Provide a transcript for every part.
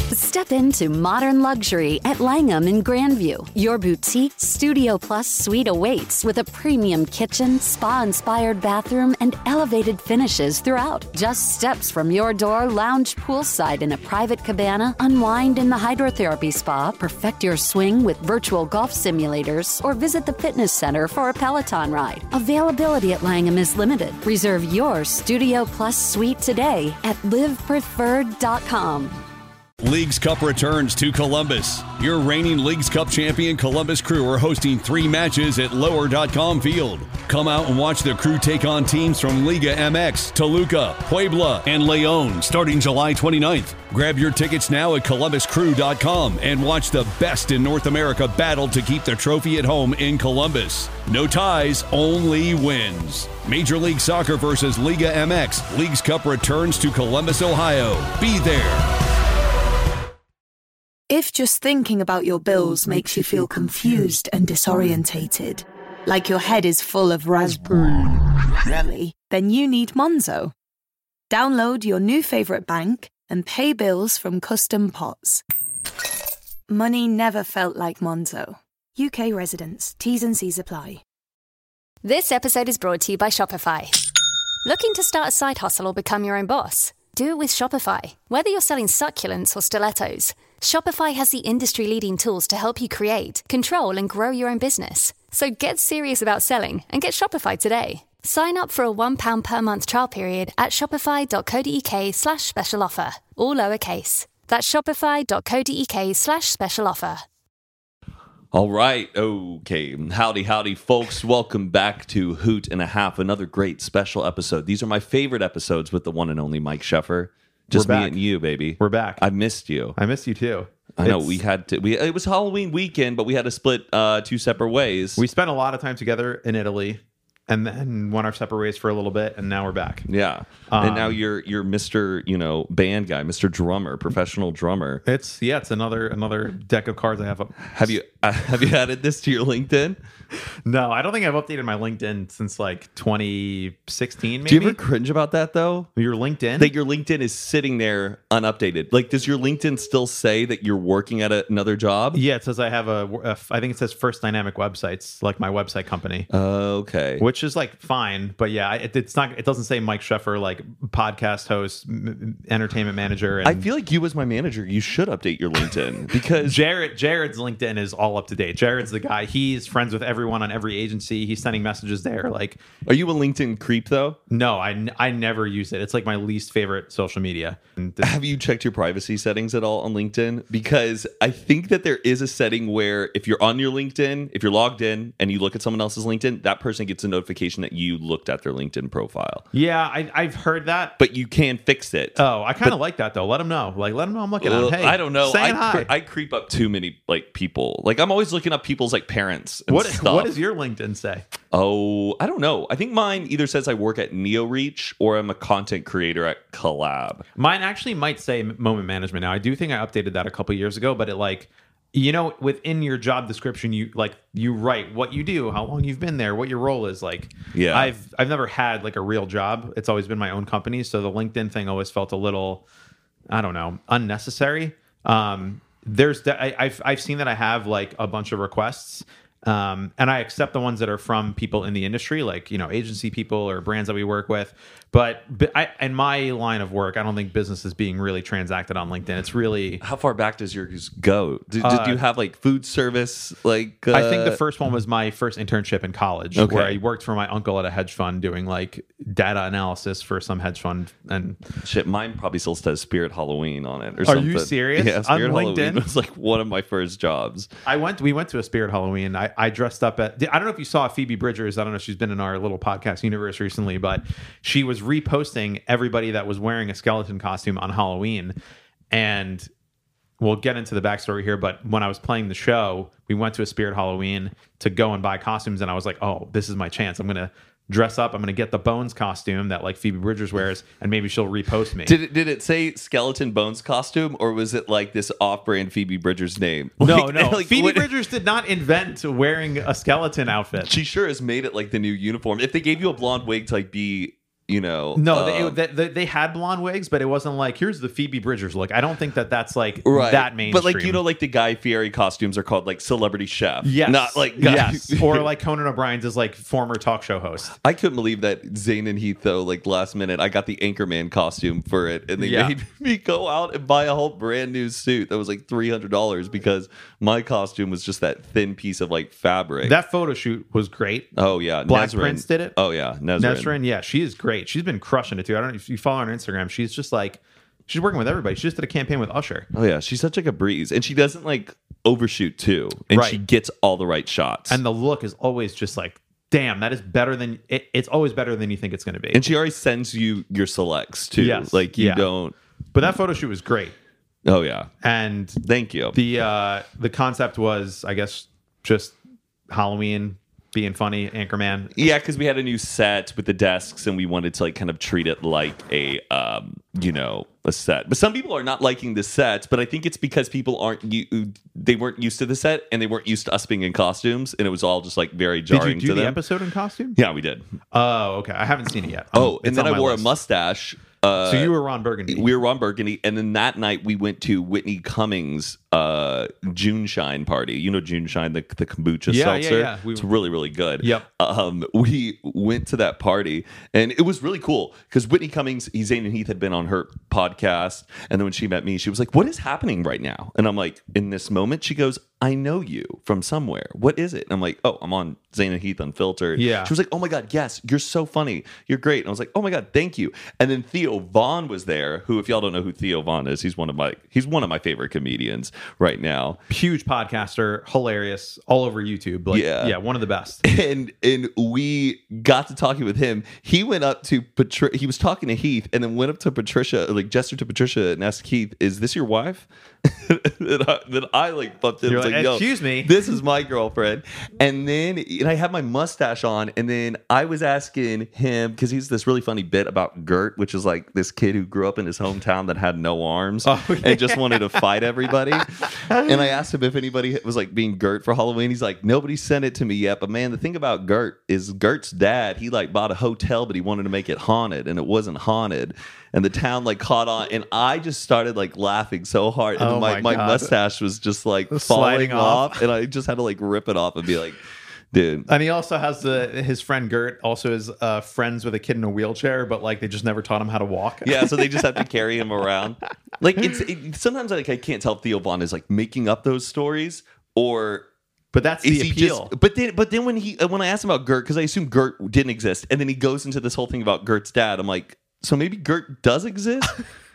Step into modern luxury at Langham in Grandview. Your boutique Studio Plus suite awaits with a premium kitchen, spa-inspired bathroom, and elevated finishes throughout. Just steps from your door, lounge poolside in a private cabana, unwind in the hydrotherapy spa, perfect your swing with virtual golf simulators, or visit the fitness center for a Peloton ride. Availability at Langham is limited. Reserve your Studio Plus suite today at livepreferred.com. Leagues Cup returns to Columbus. Your reigning Leagues Cup champion Columbus Crew are hosting 3 matches at Lower.com Field. Come out and watch the Crew take on teams from Liga MX, Toluca, Puebla, and León starting July 29th. Grab your tickets now at ColumbusCrew.com and watch the best in North America battle to keep the trophy at home in Columbus. No ties, only wins. Major League Soccer versus Liga MX. Leagues Cup returns to Columbus, Ohio. Be there. If just thinking about your bills makes you feel confused and disorientated, like your head is full of raspberry, then you need Monzo. Download your new favorite bank and pay bills from custom pots. Money never felt like Monzo. UK residents. T's and C's apply. This episode is brought to you by Shopify. Looking to start a side hustle or become your own boss? Do it with Shopify. Whether you're selling succulents or stilettos, Shopify has the industry-leading tools to help you create, control, and grow your own business. So get serious about selling and get Shopify today. Sign up for a £1 per month trial period at shopify.co.uk/special offer, all lowercase. That's shopify.co.uk/special offer. All right. Okay. Howdy, folks. Welcome back to Hoot and a Half, another great special episode. These are my favorite episodes with the one and only Mike Sheffer. Just me and you, baby. We're back. I missed you. I missed you too. I know we had to. It was Halloween weekend, but we had to split 2 separate ways. We spent a lot of time together in Italy, and then went our separate ways for a little bit, and now we're back. Yeah, and now you're Mr. Band guy, Mr. Drummer, professional drummer. It's another deck of cards I have up. Have you added this to your LinkedIn? No, I don't think I've updated my LinkedIn since like 2016. Maybe. Do you ever cringe about that though? Your LinkedIn? That your LinkedIn is sitting there unupdated. Like, does your LinkedIn still say that you're working at another job? Yeah, it says I have I think it says First Dynamic Websites, like my website company. Okay. Which is like fine, but yeah, it's not. It doesn't say Mike Sheffer, like podcast host, entertainment manager. And I feel like you, as my manager, you should update your LinkedIn because Jared's LinkedIn is all up to date. Jared's the guy. He's friends with everyone on every agency. He's sending messages there. Like, are you a LinkedIn creep though? No, I never use it. It's like my least favorite social media. Have you checked your privacy settings at all on LinkedIn? Because I think that there is a setting where if you're on your LinkedIn, if you're logged in and you look at someone else's LinkedIn, that person gets a notification that you looked at their LinkedIn profile. Yeah, I've heard that. But you can fix it. Oh, I kind of like that though. Let them know. Like, let them know I'm looking at them. Hey, I don't know. Saying hi. I creep up too many like people. Like, I'm always looking up people's like parents and stuff. What does your LinkedIn say? Oh, I don't know. I think mine either says I work at NeoReach or I'm a content creator at Collab. Mine actually might say Moment Management now. I do think I updated that a couple years ago, but it like, within your job description, you write what you do, how long you've been there, what your role is. Like, yeah, I've never had like a real job. It's always been my own company, so the LinkedIn thing always felt a little, I don't know, unnecessary. I've seen that I have like a bunch of requests. And I accept the ones that are from people in the industry, like, agency people or brands that we work with. But in my line of work, I don't think business is being really transacted on LinkedIn. It's really... How far back does yours go? Did you have like food service? Like, I think the first one was my first internship in college, where I worked for my uncle at a hedge fund doing like data analysis for some hedge fund. And shit, mine probably still says Spirit Halloween on it or something. Are you serious? Yeah, Spirit on Halloween LinkedIn was like one of my first jobs. We went to a Spirit Halloween. I dressed up I don't know if you saw Phoebe Bridgers. I don't know if she's been in our little podcast universe recently, but she was reposting everybody that was wearing a skeleton costume on Halloween. And we'll get into the backstory here, but when I was playing the show, we went to a Spirit Halloween to go and buy costumes, and I was like, oh, this is my chance. I'm going to dress up. I'm going to get the Bones costume that like Phoebe Bridgers wears, and maybe she'll repost me. Did it say Skeleton Bones costume, or was it like this off-brand Phoebe Bridgers name? No. Like, Phoebe Bridgers did not invent wearing a skeleton outfit. She sure has made it like the new uniform. If they gave you a blonde wig to like be No, they had blonde wigs, but it wasn't like, here's the Phoebe Bridgers look. I don't think that's like right. that mainstream. But like, like the Guy Fieri costumes are called like celebrity chef. Yes. Not like yes. Or like Conan O'Brien's is like former talk show host. I couldn't believe that Zayn and Heath, though, like last minute, I got the Anchorman costume for it. And they made me go out and buy a whole brand new suit that was like $300 because my costume was just that thin piece of like fabric. That photo shoot was great. Oh, yeah. Black Nesrin. Prince did it. Oh, yeah. Nesrin, yeah. She is great. She's been crushing it, too. I don't know if you follow her on Instagram. She's just like, she's working with everybody. She just did a campaign with Usher. Oh, yeah. She's such like a breeze. And she doesn't like overshoot, too. And right. she gets all the right shots. And the look is always just like, damn, that is better than it's always better than you think it's going to be. And she always sends you your selects too. Yes. Like you don't. But that photo shoot was great. Oh yeah. And thank you. The concept was, I guess, just Halloween being funny, Anchorman. Yeah, because we had a new set with the desks, and we wanted to like kind of treat it like a a set. But some people are not liking the sets, but I think it's because people they weren't used to the set, and they weren't used to us being in costumes, and it was all just like very jarring Did you do to the them. Episode in costume? Yeah, we did. Oh, okay. I haven't seen it yet. And then I wore a mustache. So you were Ron Burgundy. We were Ron Burgundy, and then that night we went to Whitney Cummings' June Shine party. You know June Shine, the kombucha seltzer? Yeah. It's really, really good. Yep. We went to that party, and it was really cool because Whitney Cummings, Zayn and Heath had been on her podcast, and then when she met me, she was like, "What is happening right now?" And I'm like, "In this moment," she goes, "I know you from somewhere. What is it?" And I'm like, "Oh, I'm on Zayn and Heath Unfiltered." Yeah. She was like, "Oh my God, yes, you're so funny. You're great." And I was like, "Oh my God, thank you." And then Theo Vaughn was there, who, if y'all don't know who Theo Vaughn is, he's one of my favorite comedians right now. Huge podcaster, hilarious, all over YouTube. Like, yeah, one of the best. And we got to talking with him. He went up to he was talking to Heath, and then went up to Patricia, like gestured to Patricia and asked Heath, "Is this your wife?" Then I like bumped in. You're like, "Yo, excuse me, this is my girlfriend." And I had my mustache on, and then I was asking him, because he's this really funny bit about Gert, which is like this kid who grew up in his hometown that had no arms and just wanted to fight everybody. And I asked him if anybody was like being Gert for Halloween. He's like, "Nobody sent it to me yet." But man, the thing about Gert is Gert's dad, he like bought a hotel, but he wanted to make it haunted, and it wasn't haunted. And the town like caught on, and I just started like laughing so hard, and my mustache was just like falling off, and I just had to like rip it off and be like, dude. And he also has his friend Gert also is friends with a kid in a wheelchair, but like they just never taught him how to walk. Yeah, so they just have to carry him around. Like sometimes like I can't tell if Theo Vaughn is like making up those stories or. But that's the appeal. But then when I asked him about Gert, because I assumed Gert didn't exist, and then he goes into this whole thing about Gert's dad, I'm like, so maybe Gert does exist?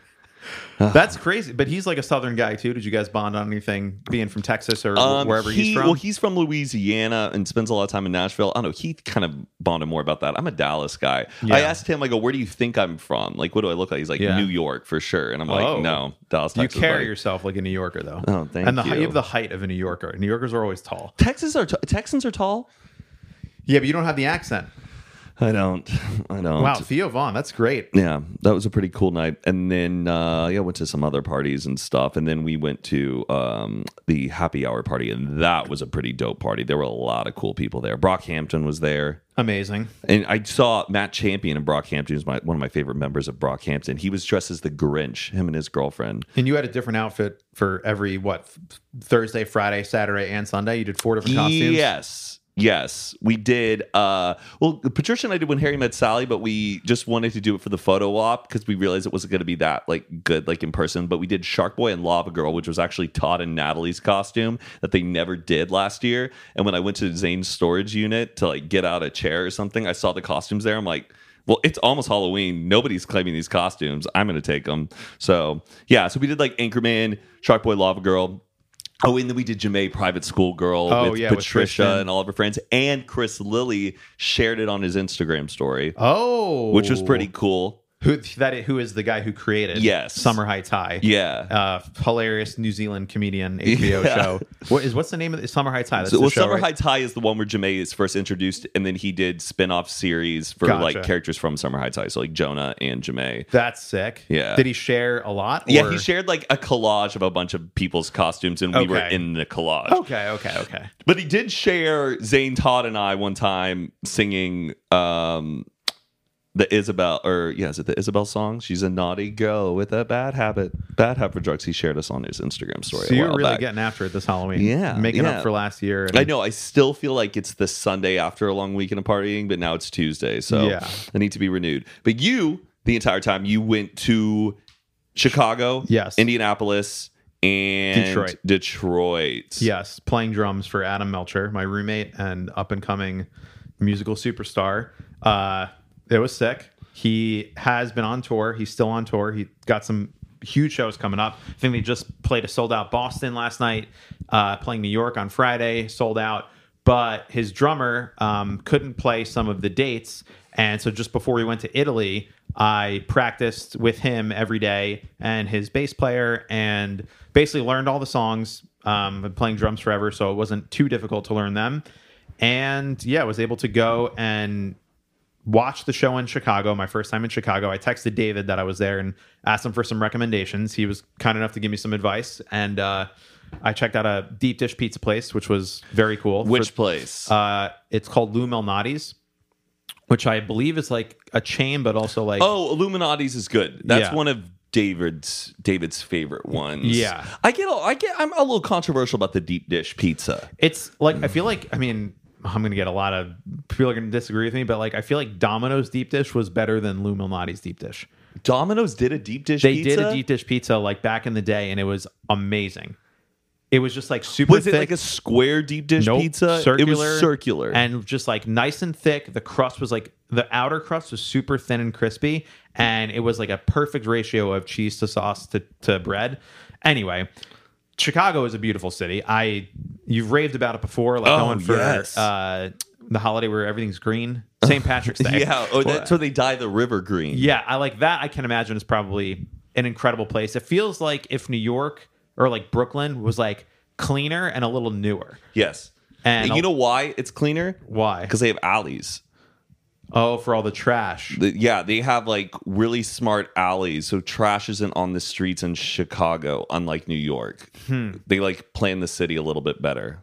That's crazy. But he's like a Southern guy too. Did you guys bond on anything being from Texas or wherever he's from? Well, he's from Louisiana and spends a lot of time in Nashville. I don't know. He kind of bonded more about that. I'm a Dallas guy. Yeah. I asked him, I go, "Where do you think I'm from? Like, what do I look like?" He's like, "New York for sure." And I'm like, "No, Dallas, Texas." You carry yourself like a New Yorker though. Oh, thank you. And you have the height of a New Yorker. New Yorkers are always tall. Texans are tall. Yeah, but you don't have the accent. I don't. Wow, Theo Vaughn, that's great. Yeah, that was a pretty cool night. And then, went to some other parties and stuff. And then we went to the happy hour party, and that was a pretty dope party. There were a lot of cool people there. Brockhampton was there. Amazing. And I saw Matt Champion, and Brockhampton is one of my favorite members of Brockhampton. He was dressed as the Grinch, him and his girlfriend. And you had a different outfit for every, Thursday, Friday, Saturday, and Sunday? You did 4 different costumes? Yes, we did. Patricia and I did When Harry Met Sally, but we just wanted to do it for the photo op because we realized it wasn't going to be that like good like in person. But we did Shark Boy and Lava Girl, which was actually Todd and Natalie's costume that they never did last year. And when I went to Zane's storage unit to like get out a chair or something, I saw the costumes there. I'm like, well, it's almost Halloween. Nobody's claiming these costumes. I'm going to take them. So yeah, so we did like Anchorman, Shark Boy, Lava Girl. Oh, and then we did Jamae Private School Girl with Patricia and all of her friends. And Chris Lilly shared it on his Instagram story. Oh. Which was pretty cool. Who is the guy who created Summer Heights High? Yeah. Hilarious New Zealand comedian HBO show. What's the name of it? Summer Heights High. That's the show, Summer right? Heights High is the one where Jamae is first introduced, and then he did spin-off series for like characters from Summer Heights High. So like Jonah and Jamae. That's sick. Yeah. Did he share a lot? Or? Yeah, he shared like a collage of a bunch of people's costumes, and we were in the collage. Okay. But he did share Zane, Todd, and I one time singing the Isabel, is it the Isabel song? She's a naughty girl with a bad habit for drugs. He shared us on his Instagram story. So a you're while really back. getting after it this Halloween. Yeah, making yeah. up for last year. And I know. I still feel like it's the Sunday after a long weekend of partying, but now it's Tuesday, so Yeah. I need to be renewed. But you, the entire time, you went to Chicago, Yes. Indianapolis, and Detroit. Yes, playing drums for Adam Melcher, my roommate and up and coming musical superstar. It was sick. He has been on tour. He's still on tour. He got some huge shows coming up. I think they just played a sold out Boston last night, playing New York on Friday, sold out. But his drummer couldn't play some of the dates. And so just before we went to Italy, I practiced with him every day and his bass player and basically learned all the songs. Been playing drums forever, so it wasn't too difficult to learn them. And yeah, I was able to go and watch the show in Chicago, my first time in Chicago. I texted David that I was there and asked him for some recommendations. He was kind enough to give me some advice. And I checked out a deep dish pizza place, which was very cool. Which place? It's called Lou Malnati's, which I believe is like a chain, but also like... Oh, Illuminati's is good. That's Yeah. one of David's favorite ones. Yeah. I'm a little controversial about the deep dish pizza. It's like, I feel like, I mean, I'm going to get a lot of people are going to disagree with me, but like, I feel like Domino's deep dish was better than Lou Malnati's deep dish. Domino's did a deep dish They pizza? did a deep dish pizza like back in the day, and it was amazing. It was just like super Was thick. it like a square deep dish Nope, pizza? circular, It was circular. and just like nice and thick. The crust was like, the outer crust was super thin and crispy, and it was like a perfect ratio of cheese to sauce to bread. Anyway, Chicago is a beautiful city. You've raved about it before, like going for yes. the holiday where everything's green, St. Patrick's Day. Yeah, that's where they dye the river green. Yeah, I like that. I can imagine is probably an incredible place. It feels like if New York or like Brooklyn was like cleaner and a little newer. Yes. And you know why it's cleaner? Why? Because they have alleys. Oh, for all the trash. Yeah, they have like really smart alleys, so trash isn't on the streets in Chicago, unlike New York. They like plan the city a little bit better.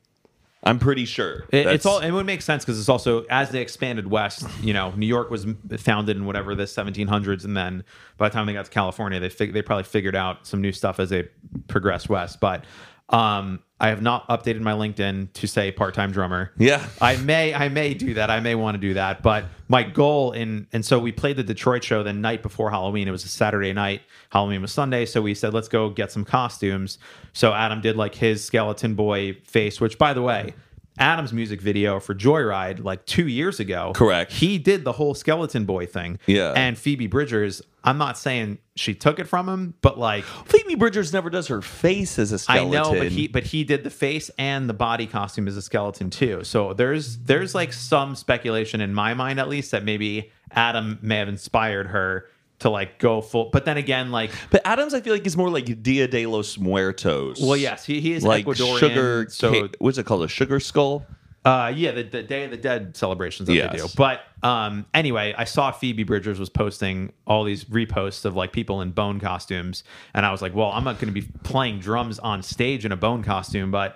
I'm pretty sure. It's all. It would make sense because it's also as they expanded west. You know, New York was founded in whatever the 1700s, and then by the time they got to California, they probably figured out some new stuff as they progressed west. But I have not updated my LinkedIn to say part-time drummer. Yeah. I may do that. I may want to do that. But my goal and so we played the Detroit show the night before Halloween. It was a Saturday night. Halloween was Sunday. So we said, let's go get some costumes. So Adam did like his skeleton boy face, which by the way, Adam's music video for Joyride like 2 years ago. Correct. He did the whole skeleton boy thing. Yeah. And Phoebe Bridgers, I'm not saying she took it from him, but like Phoebe Bridgers never does her face as a skeleton. I know, but he did the face and the body costume as a skeleton too. So there's like some speculation in my mind at least that maybe Adam may have inspired her to like go full. But then again, like, But Adams, I feel like is more like Dia de los Muertos. well, yes, he is like Ecuadorian. sugar. So What's it called? A sugar skull? yeah, the Day of the Dead celebrations that they do. Yes. But anyway, I saw Phoebe Bridgers was posting all these reposts of like people in bone costumes, and I was like, well, I'm not going to be playing drums on stage in a bone costume, but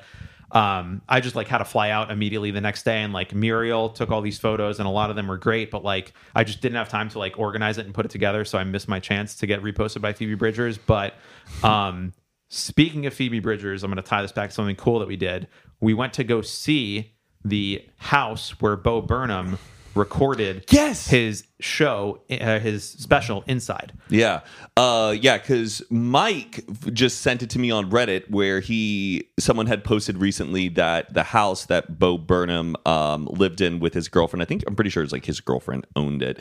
I just like had to fly out immediately the next day, and like Muriel took all these photos, and a lot of them were great, but like I just didn't have time to like organize it and put it together, so I missed my chance to get reposted by Phoebe Bridgers. But speaking of Phoebe Bridgers, I'm going to tie this back to something cool that we did. We went to go see the house where Bo Burnham recorded his show, his special Inside. Yeah. Because Mike just sent it to me on Reddit where someone had posted recently that the house that Bo Burnham lived in with his girlfriend, I'm pretty sure it's like his girlfriend owned it,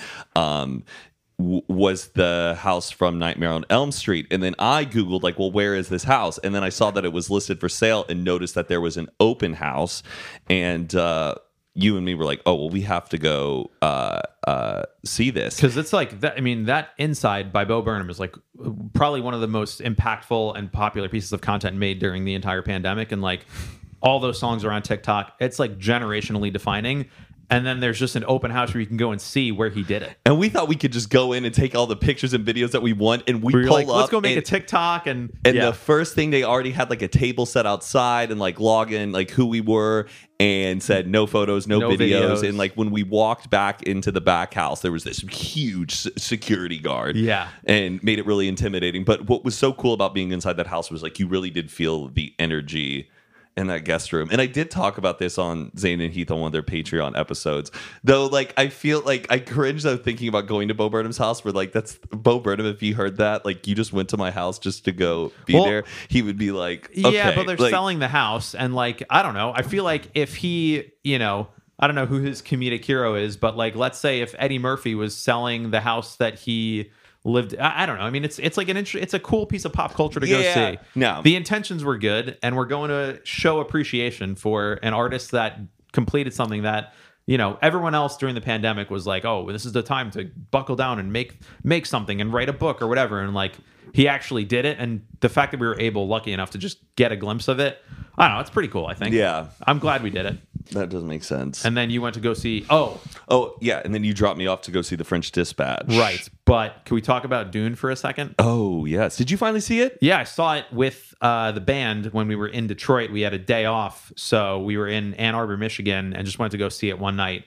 was the house from Nightmare on Elm Street. And then I Googled like, well, where is this house? And then I saw that it was listed for sale and noticed that there was an open house. And you and me were like, oh, well, we have to go see this. Because it's like that. I mean, that Inside by Bo Burnham is like probably one of the most impactful and popular pieces of content made during the entire pandemic. And like all those songs are on TikTok. It's like generationally defining. And then there's just an open house where you can go and see where he did it. And we thought we could just go in and take all the pictures and videos that we want, and we Where you're pull like, up. let's go make a TikTok, and the first thing, they already had like a table set outside and like log in like who we were and said no photos, no videos. And like when we walked back into the back house, there was this huge security guard. Yeah. And made it really intimidating. But what was so cool about being inside that house was like you really did feel the energy in that guest room. And I did talk about this on Zane and Heath on one of their Patreon episodes. Though, like, I feel like I cringe though thinking about going to Bo Burnham's house, where like that's Bo Burnham, if he heard that, like you just went to my house just to go be there, he would be like, okay. Yeah, but they're like, selling the house, and like, I don't know. I feel like if he, you know, I don't know who his comedic hero is, but like, let's say if Eddie Murphy was selling the house that he lived, I don't know. I mean, it's like it's a cool piece of pop culture to go see. No, the intentions were good, and we're going to show appreciation for an artist that completed something that, you know, everyone else during the pandemic was like, oh, this is the time to buckle down and make something and write a book or whatever. And like, he actually did it. And the fact that we were lucky enough to just get a glimpse of it, I don't know, it's pretty cool, I think. Yeah. I'm glad we did it. That doesn't make sense. And then you went to go see, oh yeah, and then you dropped me off to go see The French Dispatch. Right. But can we talk about Dune for a second? Oh, yes. Did you finally see it? Yeah, I saw it with the band when we were in Detroit. We had a day off, so we were in Ann Arbor, Michigan, and just went to go see it one night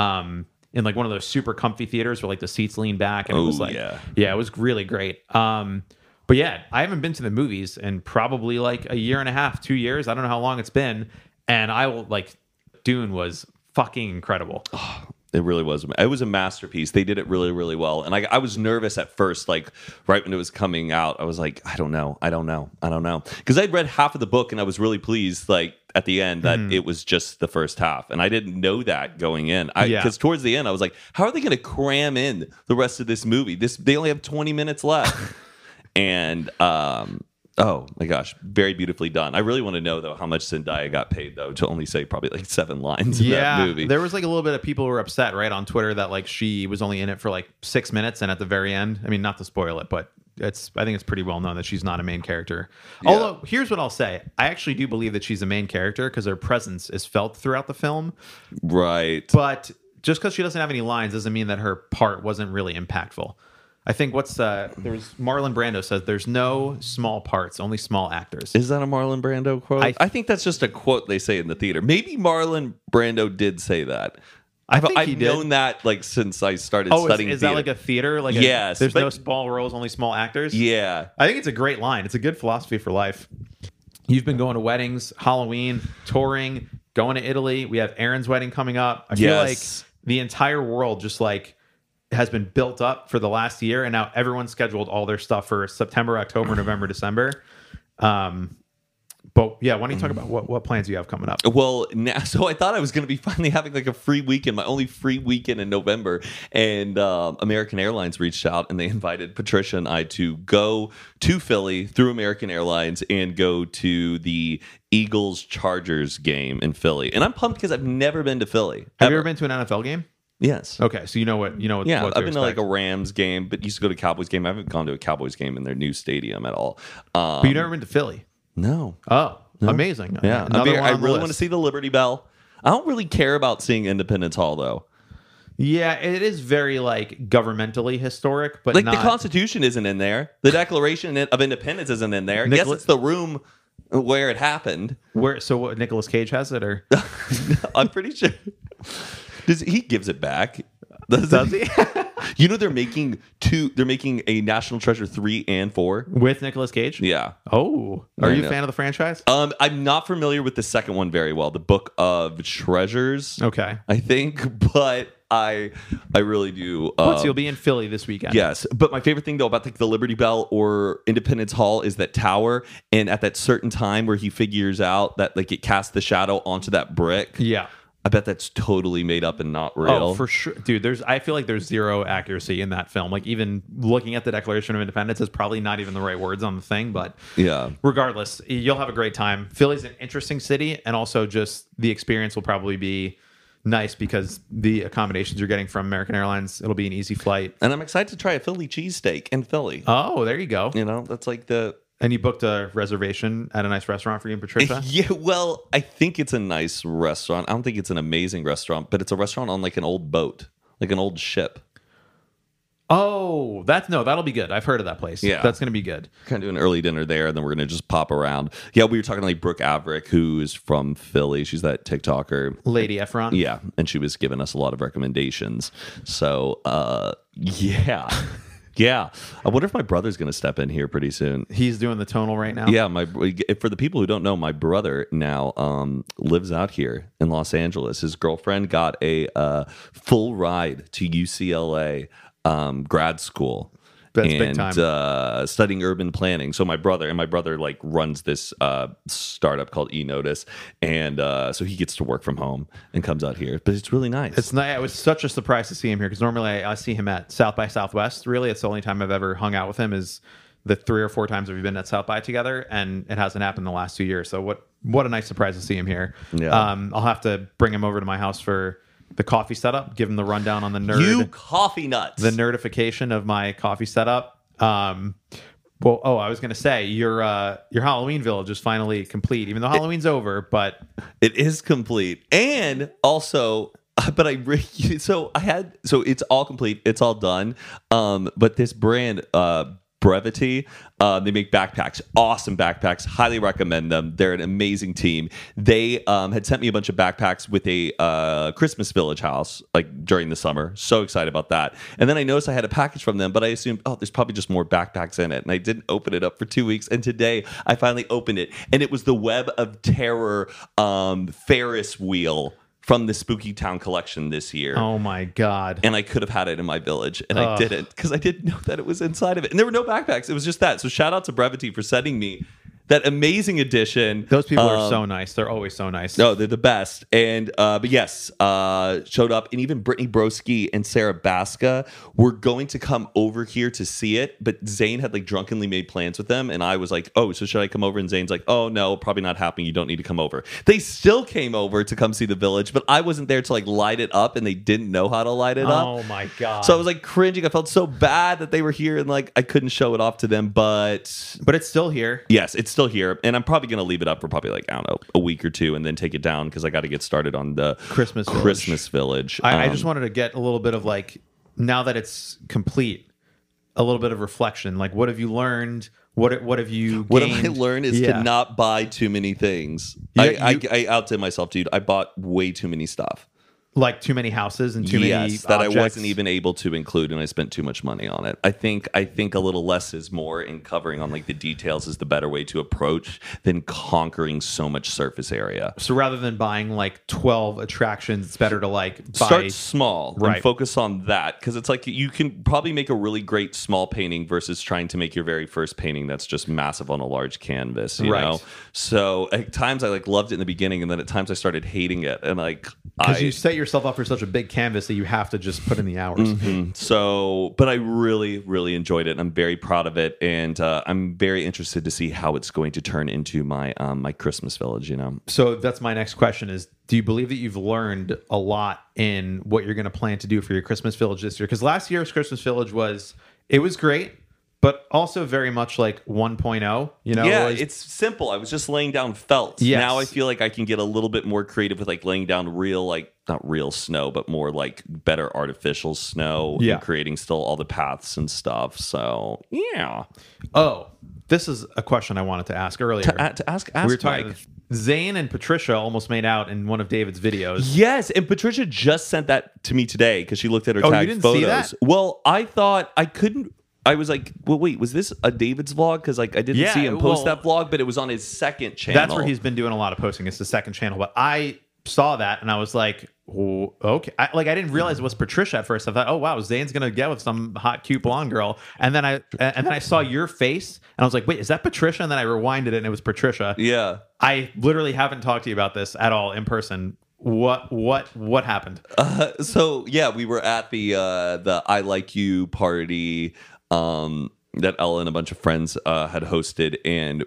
in like one of those super comfy theaters where like the seats lean back, and it was like, yeah, it was really great. But yeah, I haven't been to the movies in probably like a year and a half, 2 years. I don't know how long it's been, and I will like, Dune was fucking incredible. Oh, it really was. It was a masterpiece. They did it really, really well. And I was nervous at first, like right when it was coming out. I was like, I don't know. Because I'd read half of the book and I was really pleased, like at the end, that it was just the first half. And I didn't know that going in. Because towards the end, I was like, how are they going to cram in the rest of this movie? They only have 20 minutes left. And oh my gosh, very beautifully done. I really want to know though how much Zendaya got paid though to only say probably like 7 lines in that movie. There was like a little bit of people who were upset right on Twitter that like she was only in it for like 6 minutes, and at the very end, I mean, not to spoil it, but I think it's pretty well known that she's not a main character. Yeah. Although here's what I'll say, I actually do believe that she's a main character because her presence is felt throughout the film. Right. But just because she doesn't have any lines doesn't mean that her part wasn't really impactful. I think there's Marlon Brando says there's no small parts, only small actors. Is that a Marlon Brando quote? I think that's just a quote they say in the theater. Maybe Marlon Brando did say that. I've known that like since I started studying. Is theater. that like a theater? Like yes. There's no small roles, only small actors? Yeah. I think it's a great line. It's a good philosophy for life. You've been going to weddings, Halloween, touring, going to Italy. We have Aaron's wedding coming up. I feel like the entire world just like has been built up for the last year, and now everyone's scheduled all their stuff for September, October, November, December. But yeah, why don't you talk about what plans you have coming up? Well, so I thought I was going to be finally having like a free weekend, my only free weekend in November, and American Airlines reached out and they invited Patricia and I to go to Philly through American Airlines and go to the Eagles-Chargers game in Philly. And I'm pumped because I've never been to Philly. Have you ever been to an NFL game? Yes. Okay, so you know what yeah, what I've been to like a Rams game, but used to go to a Cowboys game. I haven't gone to a Cowboys game in their new stadium at all. But you've never been to Philly? No. Oh, no. Amazing. Yeah, I really want to see the Liberty Bell. I don't really care about seeing Independence Hall though. Yeah, it is very like governmentally historic, but like not... the Constitution isn't in there. The Declaration of Independence isn't in there. Yes, it's the room where it happened. So what, Nicolas Cage has it, or I'm pretty sure. He gives it back. Does he? You know they're making a National Treasure 3 and 4 with Nicolas Cage. Yeah. Oh, are you a fan of the franchise? I'm not familiar with the second one very well. The Book of Treasures. Okay. I think, but I really do. So you'll be in Philly this weekend. Yes, but my favorite thing though about the Liberty Bell or Independence Hall is that tower, and at that certain time where he figures out that like it casts the shadow onto that brick. Yeah. I bet that's totally made up and not real. Oh, for sure. Dude, I feel like there's zero accuracy in that film. Like, even looking at the Declaration of Independence is probably not even the right words on the thing, but yeah. Regardless, you'll have a great time. Philly's an interesting city, and also just the experience will probably be nice because the accommodations you're getting from American Airlines, it'll be an easy flight. And I'm excited to try a Philly cheesesteak in Philly. Oh, there you go. You know, that's like the And you booked a reservation at a nice restaurant for you and Patricia? Yeah, well, I think it's a nice restaurant. I don't think it's an amazing restaurant, but it's a restaurant on like an old boat, like an old ship. Oh, that'll be good. I've heard of that place. Yeah. That's going to be good. Kind of do an early dinner there, and then we're going to just pop around. Yeah, we were talking to like Brooke Averick, who's from Philly. She's that TikToker. Lady Efron? Yeah, and she was giving us a lot of recommendations. So, yeah. Yeah. I wonder if my brother's going to step in here pretty soon. He's doing the tonal right now? Yeah, for the people who don't know, my brother now lives out here in Los Angeles. His girlfriend got a full ride to UCLA grad school. That's big time. Studying urban planning. So my brother like runs this startup called eNotice, and so he gets to work from home and comes out here. But it's really nice. It's nice. It was such a surprise to see him here because normally I see him at South by Southwest. Really, it's the only time I've ever hung out with him is the 3 or 4 times we've been at South by together, and it hasn't happened in the last 2 years. So what a nice surprise to see him here. Yeah. I'll have to bring him over to my house for the coffee setup, give him the rundown on the You coffee nuts. the nerdification of my coffee setup. I was going to say your Halloween village is finally complete, even though Halloween's over, but it is complete. And also, but so it's all complete. It's all done. But this brand, Brevity, they make backpacks, awesome backpacks, highly recommend them. They're an amazing team. They had sent me a bunch of backpacks with a Christmas Village house like during the summer. So excited about that. And then I noticed I had a package from them, but I assumed, there's probably just more backpacks in it. And I didn't open it up for 2 weeks. And today I finally opened it, and it was the Web of Terror Ferris wheel from the Spooky Town collection this year. oh my God. And I could have had it in my village, and I didn't because I didn't know that it was inside of it. And there were no backpacks. It was just that. So shout out to Brevity for sending me that amazing edition. Those people are so nice. They're always so nice. No, they're the best. And but yes, showed up, and even Brittany Broski and Sarah Baska were going to come over here to see it, but Zane had like drunkenly made plans with them, and I was like, oh, so should I come over? And Zane's like, oh no, probably not happening. You don't need to come over. They still came over to come see the village, but I wasn't there to like light it up, and they didn't know how to light it up. Oh my God. So I was like cringing. I felt so bad that they were here, and like I couldn't show it off to them, but it's still here. yes, it's still here, and I'm probably going to leave it up for probably like, I don't know, a week or two, and then take it down because I got to get started on the Christmas Village. I just wanted to get a little bit of like, now that it's complete, a little bit of reflection. Like, what have you learned? What have you gained? What have I learned is to not buy too many things. I outdid myself, dude. I bought way too many stuff. Like too many houses and too many that objects. I wasn't even able to include, and I spent too much money on it. I think a little less is more, in covering on like the details is the better way to approach than conquering so much surface area. So rather than buying like 12 attractions, it's better to like start small right. and focus on that, because it's like you can probably make a really great small painting versus trying to make your very first painting that's just massive on a large canvas, you know? So at times I like loved it in the beginning, and then at times I started hating it, and like because you set yourself up for such a big canvas that you have to just put in the hours. Mm-hmm. So, but I really, really enjoyed it, and I'm very proud of it, and I'm very interested to see how it's going to turn into my my Christmas Village. You know. So that's my next question: is do you believe that you've learned a lot in what you're going to plan to do for your Christmas Village this year? Because last year's Christmas Village was great, but also very much like 1.0, you know? Yeah, it's simple. I was just laying down felt. Yes. Now I feel like I can get a little bit more creative with like laying down real, like not real snow, but more like better artificial snow. Yeah. And creating still all the paths and stuff. So, yeah. Oh, this is a question I wanted to ask earlier. To ask we were talking, Mike. Zane and Patricia almost made out in one of David's videos. Yes, and Patricia just sent that to me today because she looked at her you tagged didn't photos. see that? Well, I thought I couldn't. I was like, well, wait, was this a David's vlog? Because like I didn't see him post that vlog, but it was on his second channel. That's where he's been doing a lot of posting. It's the second channel. But I saw that and I was like, oh, okay. I didn't realize it was Patricia at first. I thought, oh wow, Zane's gonna get with some hot, cute blonde girl. And then I saw your face and I was like, wait, is that Patricia? And then I rewinded it and it was Patricia. Yeah. I literally haven't talked to you about this at all in person. What happened? So yeah, we were at the I Like You party that Ella and a bunch of friends had hosted, and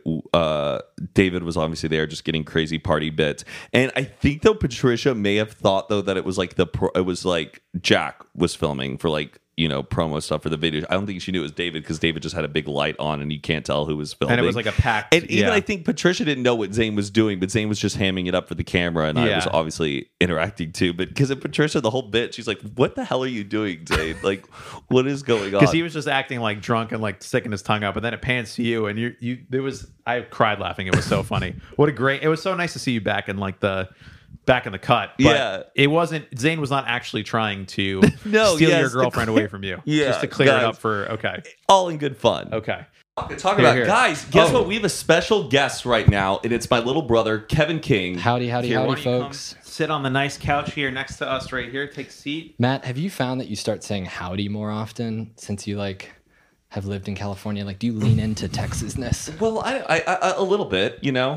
David was obviously there just getting crazy party bits. And I think though Patricia may have thought though that it was like it was like Jack was filming for like promo stuff for the video. I don't think she knew it was David because David just had a big light on and you can't tell who was filming. And it was like a packed. And even I think Patricia didn't know what Zayn was doing, but Zayn was just hamming it up for the camera, and I was obviously interacting too. But because of Patricia, the whole bit, she's like, "What the hell are you doing, Zayn? Like, what is going on?" Because he was just acting like drunk and like sticking his tongue up, and then it pans to you, and I cried laughing. It was so funny. It was so nice to see you back in the cut. But it wasn't. Zayn was not actually trying to steal your girlfriend away from you. Just to clear it up all in good fun. Okay. Guys, guess what? We have a special guest right now, and it's my little brother, Kevin King. Howdy, folks. Sit on the nice couch here next to us right here. Take a seat. Matt, have you found that you start saying howdy more often since you have lived in California? Like, do you lean into Texas-ness? Well, I a little bit,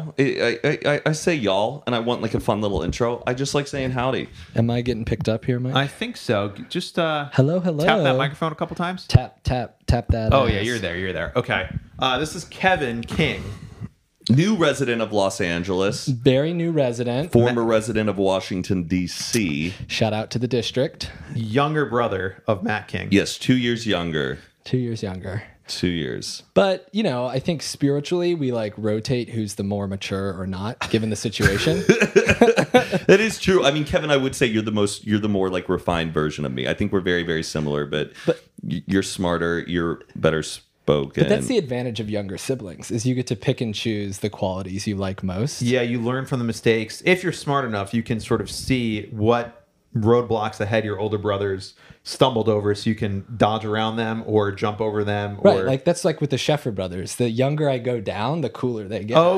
I say y'all, and I want like a fun little intro. I just like saying howdy. Am I getting picked up here, Mike? I think so. Just hello. Tap that microphone a couple times. Tap that. Oh yeah, you're there. Okay. This is Kevin King, new resident of Los Angeles, very new resident, former resident of Washington D.C. Shout out to the district. Younger brother of Matt King. Yes, 2 years younger. 2 years younger. 2 years. But, I think spiritually we rotate who's the more mature or not, given the situation. That is true. I mean, Kevin, I would say you're the more refined version of me. I think we're very, very similar, but you're smarter, you're better spoken. But that's the advantage of younger siblings, is you get to pick and choose the qualities you like most. Yeah, you learn from the mistakes. If you're smart enough, you can sort of see what roadblocks ahead your older brothers stumbled over, so you can dodge around them or jump over them. Right, that's like with the Sheffer brothers. The younger I go down, the cooler they get.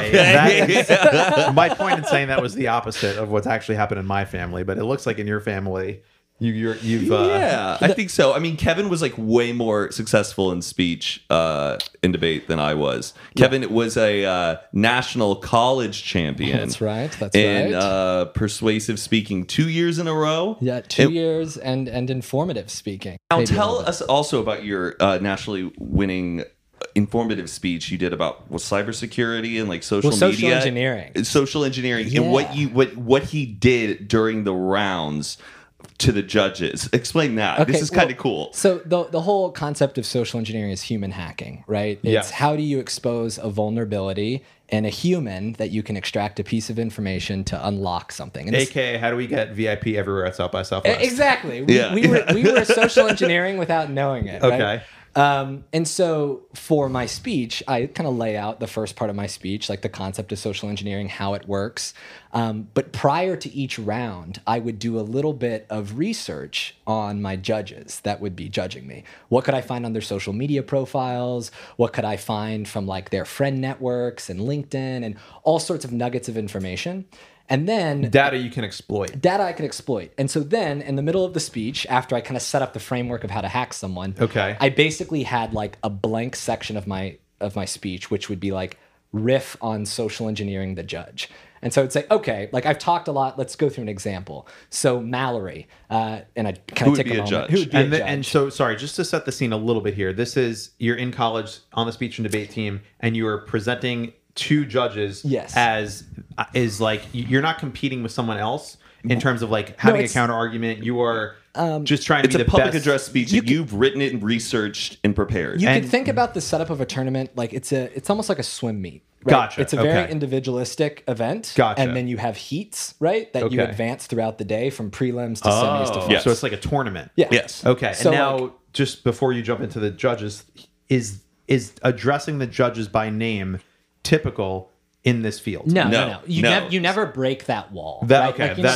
Okay. My point in saying that was the opposite of what's actually happened in my family, but it looks like in your family, you've I think so. I mean, Kevin was way more successful in speech, in debate than I was. Kevin was a national college champion. That's right. In persuasive speaking 2 years in a row. Yeah, 2 years and informative speaking. Now tell us also about your nationally winning informative speech you did about cybersecurity and social media, social engineering, and what he did during the rounds to the judges. Explain that. Okay, this is kind of cool. So the whole concept of social engineering is human hacking, right? It's how do you expose a vulnerability in a human that you can extract a piece of information to unlock something. And AKA, how do we get VIP everywhere at South by Southwest? Exactly. We were social engineering without knowing it. Okay. Right? And so for my speech, I kind of lay out the first part of my speech, the concept of social engineering, how it works. But prior to each round, I would do a little bit of research on my judges that would be judging me. What could I find on their social media profiles? What could I find from their friend networks and LinkedIn and all sorts of nuggets of information? And then data you can exploit. Data I can exploit. And so then in the middle of the speech, after I kind of set up the framework of how to hack someone, I basically had a blank section of my speech, which would be riff on social engineering the judge. And so it's okay, I've talked a lot. Let's go through an example. So Mallory, and I kind of take a moment. Judge? Who would be a judge? And so, sorry, just to set the scene a little bit here. This is, you're in college on the speech and debate team, and you are presenting two judges. Yes. As is you're not competing with someone else in terms of having a counter argument. You are just trying to be the best. It's a public address speech. You've written it and researched and prepared. You can think about the setup of a tournament it's almost like a swim meet. Right? Gotcha. It's a very individualistic event. Gotcha. And then you have heats, right? That you advance throughout the day from prelims to semis to finals. Yes. So it's like a tournament. Yeah. Yes. Okay. So and now, just before you jump into the judges, is addressing the judges by name typical in this field? No. You never break that wall. This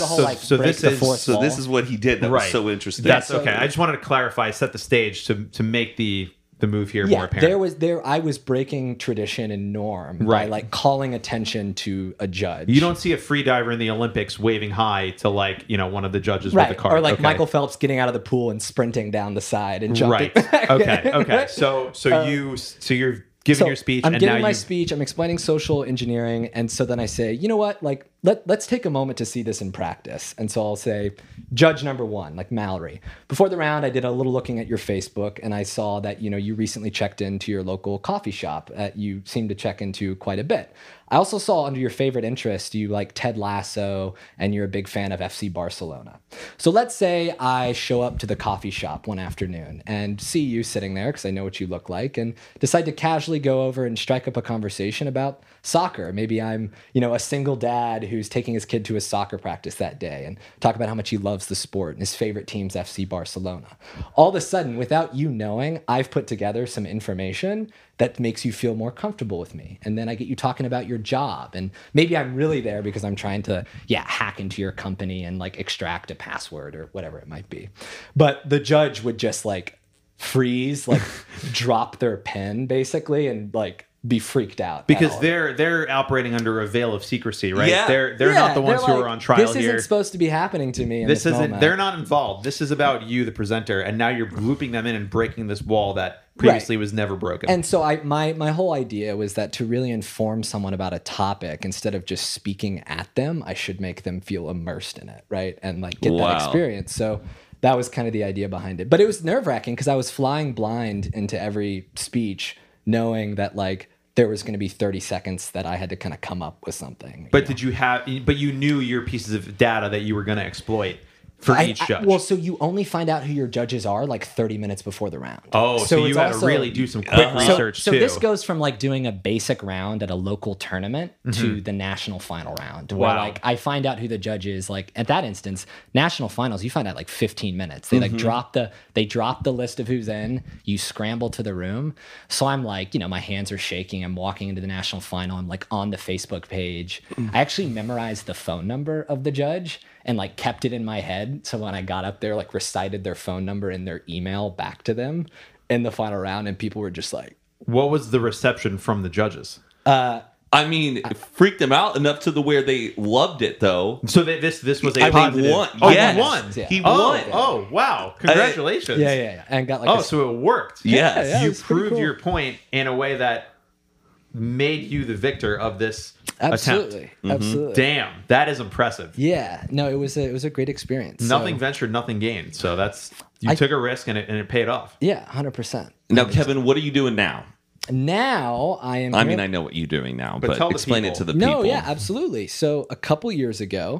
is what he did. That was so interesting. That's okay. I just wanted to clarify, set the stage to make the move here more apparent. I was breaking tradition and norm by calling attention to a judge. You don't see a free diver in the Olympics waving hi to one of the judges with the card. Or Michael Phelps getting out of the pool and sprinting down the side and jumping. Right. Okay. So you're giving your speech. I'm giving my speech. I'm explaining social engineering, and so then I say, you know what? let's take a moment to see this in practice. And so I'll say, judge number one, like Mallory. Before the round, I did a little looking at your Facebook, and I saw that, you recently checked into your local coffee shop. You seem to check into quite a bit. I also saw under your favorite interest, you like Ted Lasso, and you're a big fan of FC Barcelona. So let's say I show up to the coffee shop one afternoon and see you sitting there, because I know what you look like, and decide to casually go over and strike up a conversation about soccer. Maybe I'm, a single dad who's taking his kid to his soccer practice that day, and talk about how much he loves the sport and his favorite team's FC Barcelona. All of a sudden, without you knowing, I've put together some information that makes you feel more comfortable with me. And then I get you talking about your job. And maybe I'm really there because I'm trying to, hack into your company and like extract a password or whatever it might be. But the judge would just like freeze, like drop their pen basically, and like be freaked out. Because they're operating under a veil of secrecy, right? Yeah. They're not the ones who are on trial this here. This isn't supposed to be happening to me in this moment. They're not involved. This is about you, the presenter, and now you're looping them in and breaking this wall that previously was never broken. And so my whole idea was that to really inform someone about a topic, instead of just speaking at them, I should make them feel immersed in it, right? And like get that experience. So that was kind of the idea behind it. But it was nerve-wracking because I was flying blind into every speech, knowing that like there was going to be 30 seconds that I had to kind of come up with something. But you knew your pieces of data that you were going to exploit for each judge. Well, so you only find out who your judges are like 30 minutes before the round. Oh, so you had to really do some quick research so too. This goes from like doing a basic round at a local tournament to the national final round. Where like I find out who the judge is. Like at that instance, national finals, you find out like 15 minutes. They like drop the list of who's in. You scramble to the room. So I'm like, my hands are shaking. I'm walking into the national final. I'm like on the Facebook page. I actually memorized the phone number of the judge and like kept it in my head. So when I got up there, like recited their phone number and their email back to them in the final round, and people were just like, what was the reception from the judges? It freaked them out enough to the where they loved it though. So this was a positive. He won. Oh, yes. he won. Yeah. He won. Oh, wow. Congratulations. Yeah. And got like so it worked. Yes. Yeah, You it was pretty proved cool. your point in a way that made you the victor of this Absolutely. attempt. Absolutely. Damn, that is impressive. Yeah. No, it was a great experience. Nothing So, ventured, nothing gained. So you took a risk and it paid off. yeah, 100%. Now, Kevin, what are you doing now? Now I am. I mean, I know what you're doing now, but tell the explain it people. to the people. No, yeah, absolutely. So a couple years ago,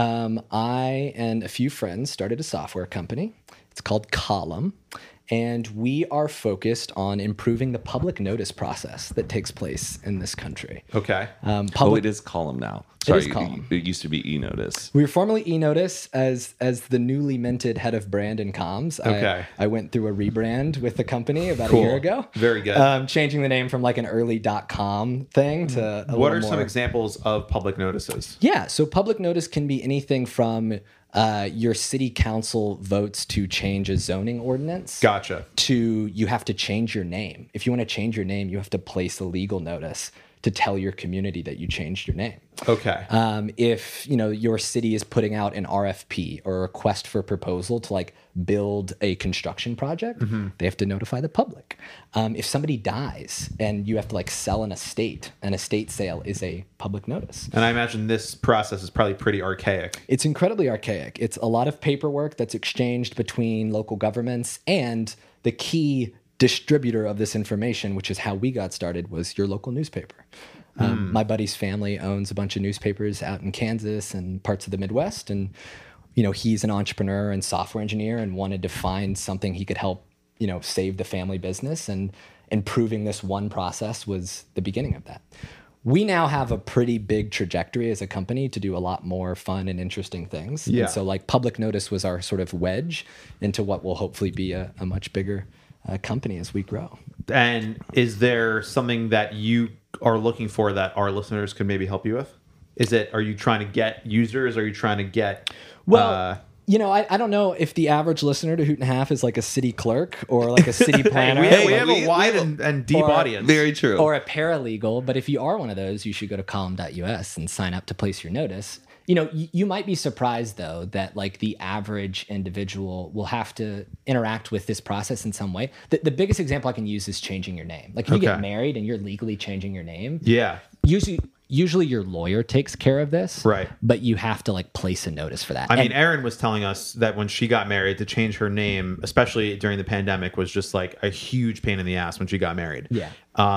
I and a few friends started a software company. It's called Column. And we are focused on improving the public notice process that takes place in this country. Okay. It is Column now. Sorry, is Column. It used to be eNotice. We were formerly eNotice as the newly minted head of brand and comms. Okay. I went through a rebrand with the company about Cool. a year ago. Very good. Changing the name from like an early .com thing to a What little are some more- examples of public notices? Yeah, so public notice can be anything from your city council votes to change a zoning ordinance. Gotcha. To you have to change your name. If you want to change your name, you have to place a legal notice to tell your community that you changed your name. Okay. If your city is putting out an RFP or a request for proposal to like build a construction project, they have to notify the public. If somebody dies and you have to like sell an estate sale is a public notice. And I imagine this process is probably pretty archaic. It's incredibly archaic. It's a lot of paperwork that's exchanged between local governments, and the key distributor of this information, which is how we got started, was your local newspaper. My buddy's family owns a bunch of newspapers out in Kansas and parts of the Midwest. And, he's an entrepreneur and software engineer and wanted to find something he could help, save the family business. And improving this one process was the beginning of that. We now have a pretty big trajectory as a company to do a lot more fun and interesting things. Yeah. And so like public notice was our sort of wedge into what will hopefully be a much bigger company as we grow. And is there something that you are looking for that our listeners could maybe help you with? Are you trying to get users? Are you trying to get... Well, I don't know if the average listener to Hoot and a Half is like a city clerk or like a city planner. we have we a wide have and deep or- audience. Very true. Or a paralegal. But if you are one of those, you should go to column.us and sign up to place your notice. You might be surprised, though, that like the average individual will have to interact with this process in some way. The biggest example I can use is changing your name. Like if you get Okay. married and you're legally changing your name, Yeah. usually usually your lawyer takes care of this, Right. but you have to like place a notice for that. I mean, And- Erin was telling us that when she got married, to change her name, especially during the pandemic, was just like a huge pain in the ass when she got married. Yeah.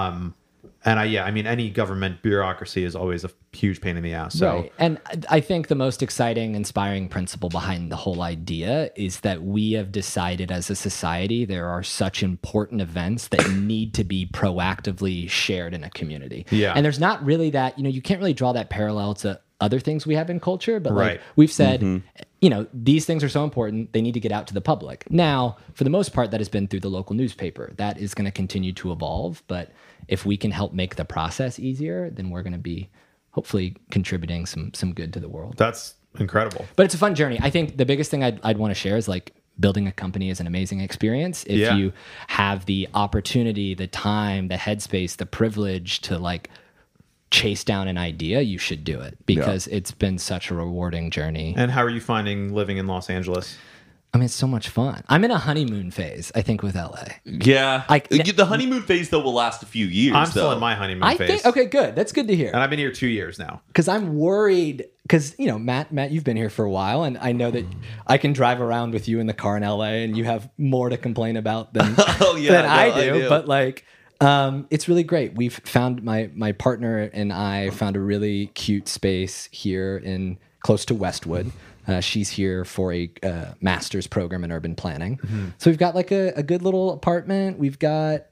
And I mean, any government bureaucracy is always a huge pain in the ass. So Right. And I think the most exciting, inspiring principle behind the whole idea is that we have decided as a society there are such important events that need to be proactively shared in a community. Yeah. And there's not really that, you can't really draw that parallel to other things we have in culture, but like Right. we've said, these things are so important, they need to get out to the public. Now, for the most part, that has been through the local newspaper. That is going to continue to evolve, but if we can help make the process easier, then we're going to be hopefully contributing some good to the world. that's incredible. But it's a fun journey. I think the biggest thing I'd want to share is like building a company is an amazing experience. If Yeah. you have the opportunity, the time, the headspace, the privilege to like chase down an idea, you should do it because it's been such a rewarding journey. And how are you finding living in Los Angeles? I mean, it's so much fun. I'm in a honeymoon phase, I think, with LA. Yeah. The honeymoon phase, though, will last a few years. I'm still in my honeymoon I phase. think, okay, good. That's good to hear. And I've been here 2 years now. Because I'm worried, because, Matt, you've been here for a while, and I know that I can drive around with you in the car in LA, and you have more to complain about than, than I do. But like, it's really great. We've found my partner and I found a really cute space here close to Westwood. She's here for a master's program in urban planning. So we've got like a good little apartment. We've got,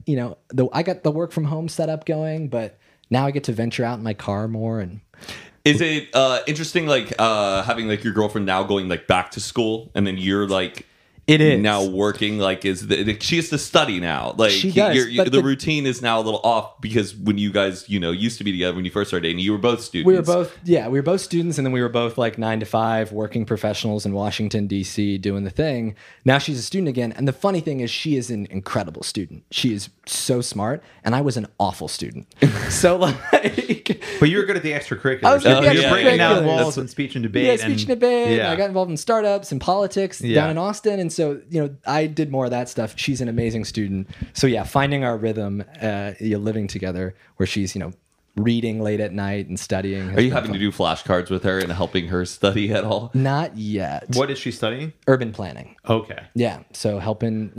I got the work from home setup going, but now I get to venture out in my car more. And Is it interesting, like having like your girlfriend now going like back to school, and then you're like it is now working? Like, she has to study now? Like, she does. But the routine is now a little off because when you guys used to be together when you first started dating, you were both students. We were both students, and then we were both like 9 to 5 working professionals in Washington D.C. doing the thing. Now she's a student again, and the funny thing is she is an incredible student. She is so smart, and I was an awful student. So like, But you were good at the extracurriculars. I was good at the You're breaking down extracurriculars. walls and speech and debate. yeah, speech and debate. Yeah. I got involved in startups and politics down in Austin, and so I did more of that stuff. She's an amazing student. So yeah, finding our rhythm, living together, where she's reading late at night and studying. Are you having to do flashcards with her and helping her study at all? Not yet. What is she studying? Urban planning. Okay. Yeah, so helping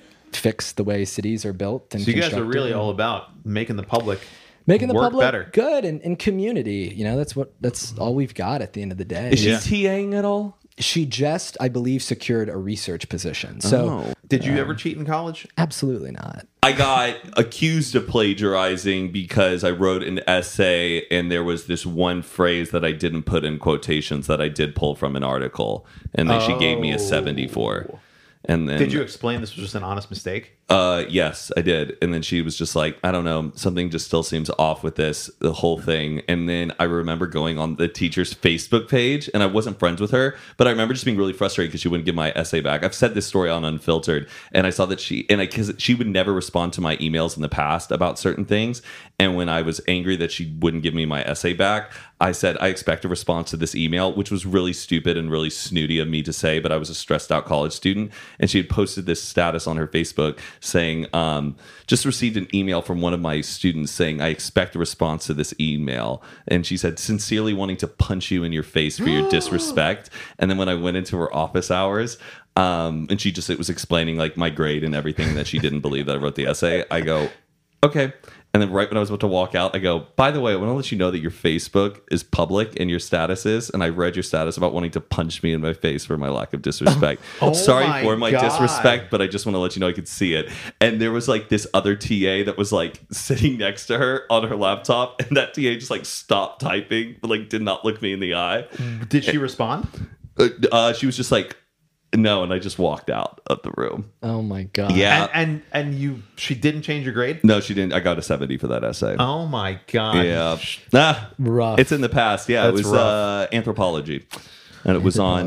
fix the way cities are built and So you guys are constructed really and all about making the public making the work public better. good and community. That's all we've got at the end of the day. Is she TAing at all? She just, I believe, secured a research position. So Did you ever cheat in college? absolutely not. I got accused of plagiarizing because I wrote an essay and there was this one phrase that I didn't put in quotations that I did pull from an article, and then she gave me a 74. And then Did you explain this was just an honest mistake? Yes, I did. And then she was just like, I don't know, something just still seems off with the whole thing. And then I remember going on the teacher's Facebook page, and I wasn't friends with her, but I remember just being really frustrated because she wouldn't give my essay back. I've said this story on Unfiltered, and I saw that because she would never respond to my emails in the past about certain things. And when I was angry that she wouldn't give me my essay back, I said, I expect a response to this email, which was really stupid and really snooty of me to say, but I was a stressed out college student. And she had posted this status on her Facebook saying, just received an email from one of my students saying, I expect a response to this email. And she said, sincerely wanting to punch you in your face for your disrespect. And then when I went into her office hours, and it was explaining like my grade and everything, that she didn't believe that I wrote the essay, I go, okay. And then right when I was about to walk out, I go, by the way, I want to let you know that your Facebook is public and your status is, and I read your status about wanting to punch me in my face for my lack of disrespect. Sorry for my disrespect, but I just want to let you know I could see it. And there was like this other TA that was like sitting next to her on her laptop, and that TA just like stopped typing, but like did not look me in the eye. Did she respond? She was just like, no, and I just walked out of the room. Oh my God. Yeah. And she didn't change your grade? No, she didn't. I got a 70 for that essay. Oh my God. Yeah. Rough. It's in the past. Yeah, That's it was rough. anthropology. And it was on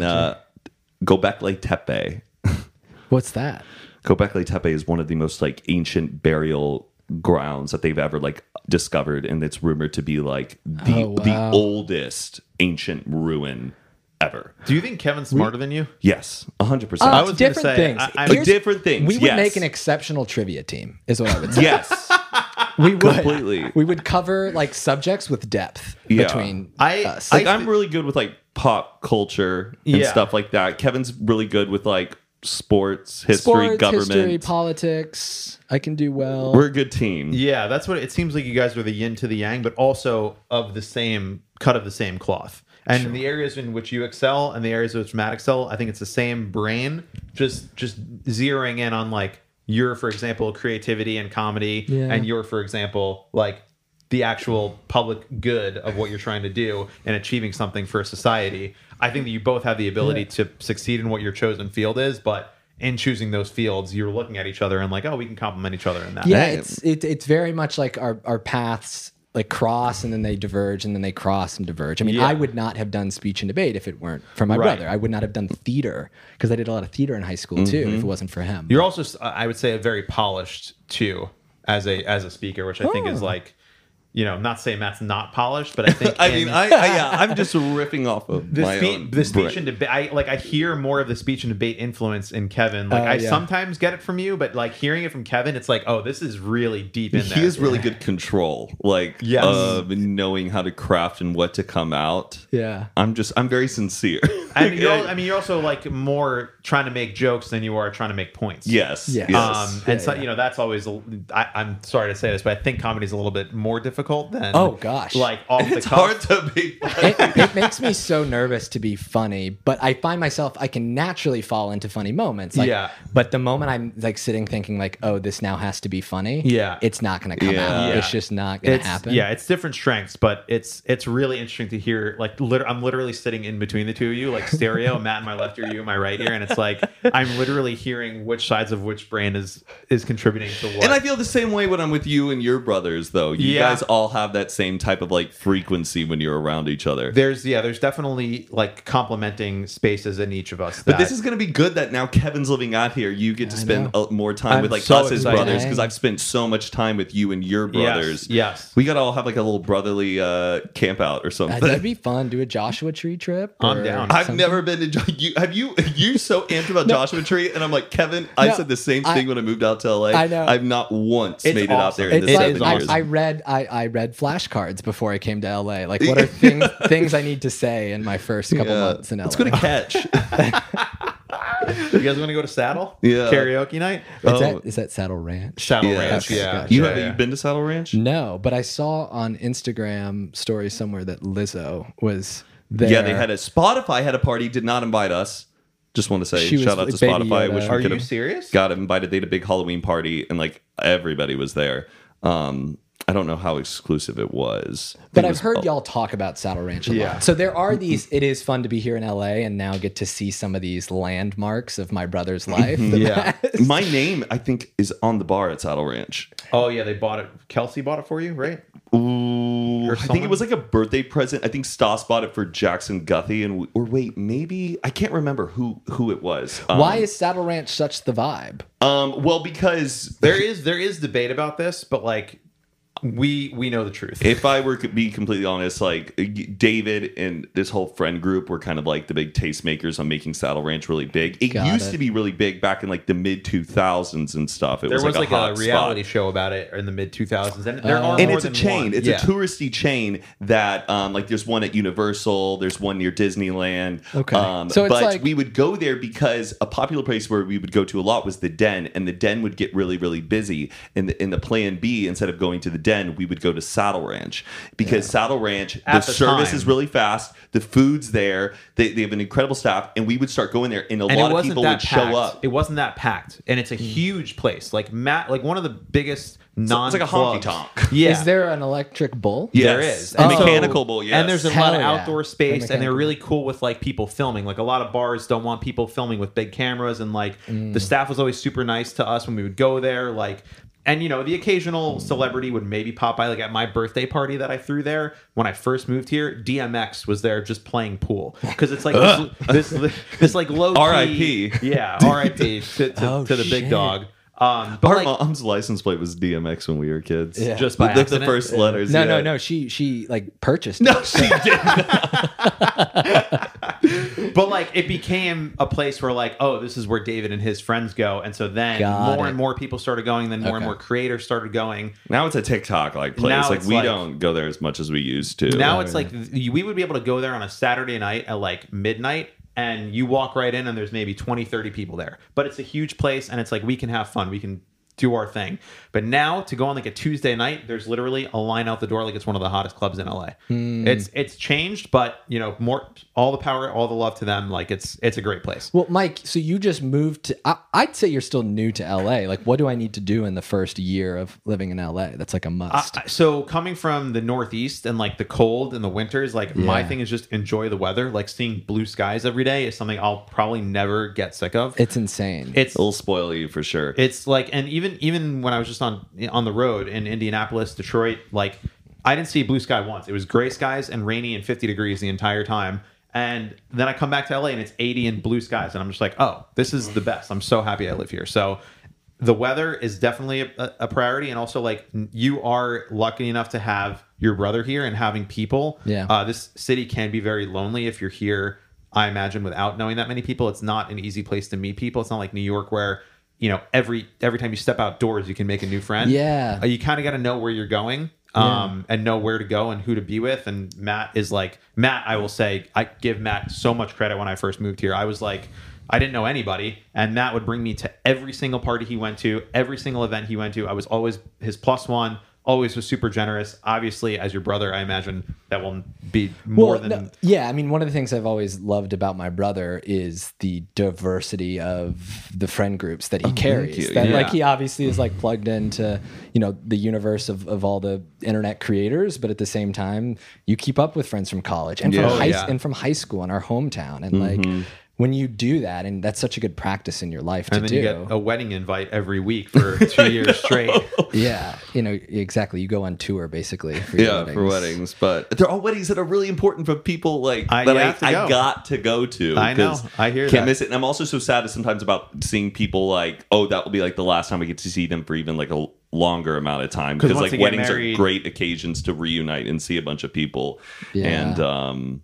Göbekli Tepe. What's that? Göbekli Tepe is one of the most like ancient burial grounds that they've ever like discovered, and it's rumored to be like the oldest ancient ruin ever. Do you think Kevin's smarter than you? Yes, 100%. I was different gonna say, things. I- Here's- different things. We would yes. make an exceptional trivia team, is what I would say. Yes. We would Completely. We would cover like subjects with depth Yeah. between us. I'm really good with like pop culture and Yeah. stuff like that. Kevin's really good with like sports, history, government. history, politics. I can do well. We're a good team. Yeah, that's what it seems like. You guys are the yin to the yang, but also of the same cut of the same cloth. And in the areas in which you excel and the areas in which Matt excel, I think it's the same brain. Just zeroing in on like your, for example, creativity and comedy, Yeah. and your, for example, like the actual public good of what you're trying to do and achieving something for society. I think that you both have the ability to succeed in what your chosen field is, but in choosing those fields, you're looking at each other and like, oh, we can complement each other in that. Yeah, Hey. it's very much like our paths like cross and then they diverge and then they cross and diverge. I mean, Yeah. I would not have done speech and debate if it weren't for my Right. brother. I would not have done theater because I did a lot of theater in high school too if it wasn't for him. You're also, I would say, a very polished too as a speaker, which I think is like, you know, not saying Matt's not polished, but I think I'm just riffing off of my own the speech brain. and debate. I hear more of the speech and debate influence in Kevin. Like I yeah. sometimes get it from you, but like hearing it from Kevin, it's like, oh, this is really deep in there. He has really good control, like Yes. of knowing how to craft and what to come out. Yeah. I'm very sincere. I mean, you're also like more trying to make jokes than you are trying to make points. Yes. Yeah. Yes. And so, you know, that's always, I'm sorry to say this, but I think comedy is a little bit more difficult than, Oh, gosh. like off the It's cuff. hard to be. It makes me so nervous to be funny, but I find myself I can naturally fall into funny moments. Like, Yeah. But the moment I'm like sitting thinking like, oh, this now has to be funny. Yeah. It's not going to come Yeah. out. Yeah. It's just not going to happen. Yeah, it's different strengths, but it's really interesting to hear. Like, I'm literally sitting in between the two of you, like stereo. Matt in my left ear, you in my right ear, and it's like I'm literally hearing which sides of which brain is contributing to what. And I feel the same way when I'm with you and your brothers, though. You Yeah. guys all have that same type of like frequency when you're around each other. there's definitely like complementing spaces in each of us. But this is going to be good that now Kevin's living out here. You get to spend more time I'm with like so us as excited. brothers because I've spent so much time with you and your brothers. Yes. We got to all have like a little brotherly camp out or something. That'd be fun. Do a Joshua Tree trip. I'm or down. I've something. never been to you so amped about Joshua Tree, and I'm like, Kevin, I No, said the same thing when I moved out to LA. I know. I've not once It's made it out there in It's the like 7 years. I read flashcards before I came to LA. Like, what are things I need to say in my first couple months in LA? Let's go to Catch. You guys want to go to Saddle? Yeah. Karaoke night? Is that Saddle Ranch? Saddle Yeah. Ranch, Okay, yeah. gotcha. You Yeah, have yeah. you been to Saddle Ranch? No, but I saw on Instagram stories somewhere that Lizzo was there. Yeah, they had a Spotify had a party. Did not invite us. Just want to say She was shout out to like Baby Spotify. Yoda. Wish we Are could you have serious? got invited. They had a big Halloween party and like everybody was there. I don't know how exclusive it was. But I've heard y'all talk about Saddle Ranch a lot. Yeah. So there are these. It is fun to be here in LA and now get to see some of these landmarks of my brother's life. Yeah. My name, I think, is on the bar at Saddle Ranch. Oh, yeah, they bought it. Kelsey bought it for you, right? Ooh, Or I think someone? it was like a birthday present. I think Stas bought it for Jackson Guthey, or wait, maybe I can't remember who it was. Why is Saddle Ranch such the vibe? Well, because There is debate about this, but like we know the truth. if I were to be completely honest, like David and this whole friend group were kind of like the big tastemakers on making Saddle Ranch really big. It Got used it. to be really big back in like the mid 2000s and stuff. It There was like a hot reality spot. show about it in the mid 2000s, and there are And more it's a than chain. one. It's Yeah. a touristy chain that, like, there's one at Universal. There's one near Disneyland. Okay. So it's but like- we would go there because a popular place where we would go to a lot was the Den, and the Den would get really, really busy. In the Plan B, instead of going to the Den, we would go to Saddle Ranch because Saddle Ranch, At the the service time. is really fast. The food's there. They have an incredible staff, and we would start going there, and a And lot it of wasn't people that would packed. show up. It wasn't that packed, and it's a huge place. Like one of the biggest non. it's like a honky-tonk. Yeah. Is there an electric bull? Yes. There is. A And so- mechanical bull, yes. And there's a Hell lot of yeah. outdoor The space, and they're mechanical really cool with like people filming. Like a lot of bars don't want people filming with big cameras, and like the staff was always super nice to us when we would go there. Like, and you know, the occasional celebrity would maybe pop by. Like at my birthday party that I threw there when I first moved here, DMX was there just playing pool because it's like this like low key, R.I.P.. Yeah, R.I.P. to the big shit. dog. But Our like, mom's license plate was DMX when we were kids. Yeah. just by the accident. first letters. No, yeah. no. She like purchased. No, it. she didn't. But like it became a place where like, oh, this is where David and his friends go. And so then more and more people started going, then more and more creators started going. Now it's a TikTok like place. Now Like it's we like- don't go there as much as we used to. Now it's like we would be able to go there on a Saturday night at like midnight, and you walk right in and there's maybe 20, 30 people there. But it's a huge place, and it's like we can have fun. We can do our thing. But now to go on like a Tuesday night, there's literally a line out the door like it's one of the hottest clubs in LA. It's changed, but you know, more all the power, all the love to them. Like it's a great place. Well, Mike, so you just moved to, I'd say you're still new to LA. Like, what do I need to do in the first year of living in LA? That's like a must. So coming from the Northeast and like the cold and the winters, like my thing is just enjoy the weather. Like seeing blue skies every day is something I'll probably never get sick of. It's insane. it'll spoil you for sure. It's like, and even when I was just on the road in Indianapolis, Detroit, like I didn't see blue sky once. It was gray skies and rainy and 50 degrees the entire time. And then I come back to LA and it's 80 and blue skies, and I'm just like, oh, this is the best. I'm so happy I live here. So the weather is definitely a priority, and also like you are lucky enough to have your brother here and having people. Yeah. This city can be very lonely if you're here. I imagine without knowing that many people, it's not an easy place to meet people. It's not like New York where, you know, every time you step outdoors, you can make a new friend. Yeah. You kind of got to know where you're going, and know where to go and who to be with. And Matt is like, I will say, I give Matt so much credit. When I first moved here, I was like, I didn't know anybody, and Matt would bring me to every single party he went to, every single event he went to. I was always his plus one. Always was super generous. Obviously, as your brother, I imagine that will be more than... Yeah, I mean, one of the things I've always loved about my brother is the diversity of the friend groups that he carries. That, like, he obviously is like plugged into, you know, the universe of all the internet creators, but at the same time, you keep up with friends from college and from high school in our hometown, and like. When you do that, and that's such a good practice in your life to do. And then you get a wedding invite every week for 2 years straight. Yeah, you know, exactly. You go on tour basically for your weddings. For weddings. But they're all weddings that are really important for people like I got to go to. I know. I hear Can't that. miss it. And I'm also so sad sometimes about seeing people like, oh, that will be like the last time I get to see them for even like a longer amount of time. Because like weddings are great occasions to reunite and see a bunch of people. Yeah. And